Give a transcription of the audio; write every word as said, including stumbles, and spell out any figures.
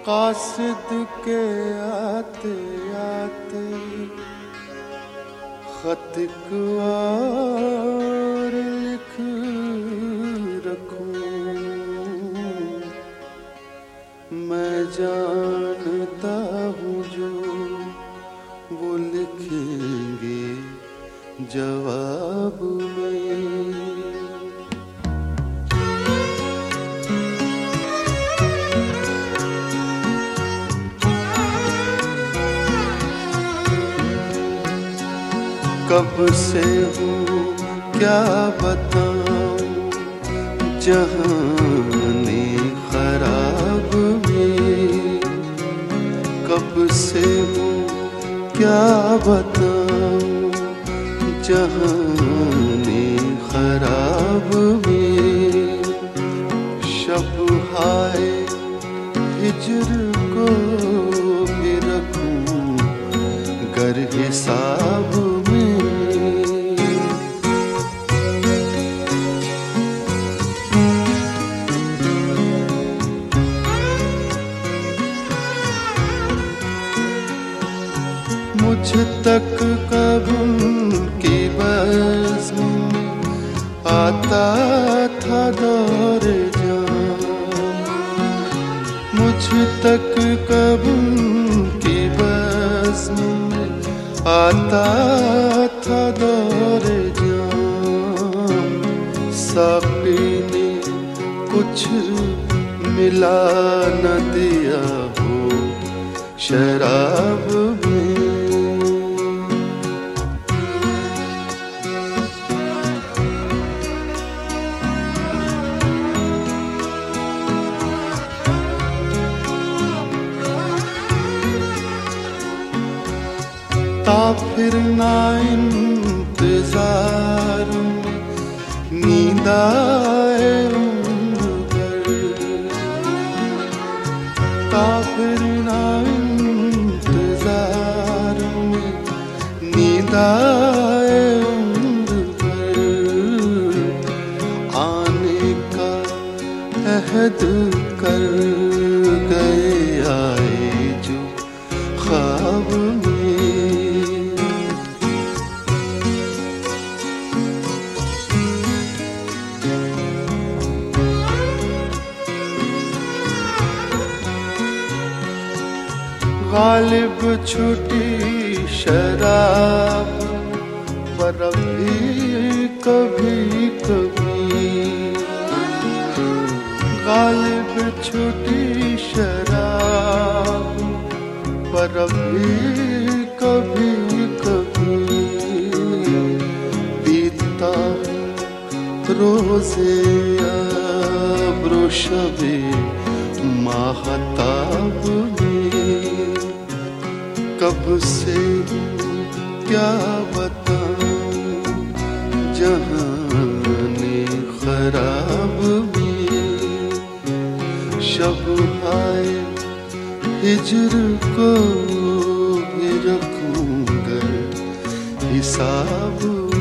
कासिद के आते आते खत और लिख रखूं। मैं जानता हूँ जो वो लिखेंगे जवाब में। कब से हूँ क्या बताऊँ जहाने खराब में। कब से हूँ क्या बताऊँ जहाने खराब में। शब हाय हिजर को भी रखूँ गर हिसाब में। मुझ तक कब उनकी बज़्म में आता था दौर जान। मुझ तक कब उनकी बज़्म में आता था दौर जान। साक़ी ने कुछ मिला न दिया हो शराब में। ता फिर ना इंतजार में नींद आए उम्र भर। ता फिर ना इंतजार में नींद आए उम्र भर। आने का अहद कर गए आए जो ख्वाब में। गालिब छूटी शराब पर भी कभी कभी। गालिब छूटी शराब पर भी कभी कभी। बीतता रोज़े अब्रो शबे माहताब में। कब से क्या बताऊं जहाने खराब में। शब हाय हिजर को भी रखूंगा हिसाब।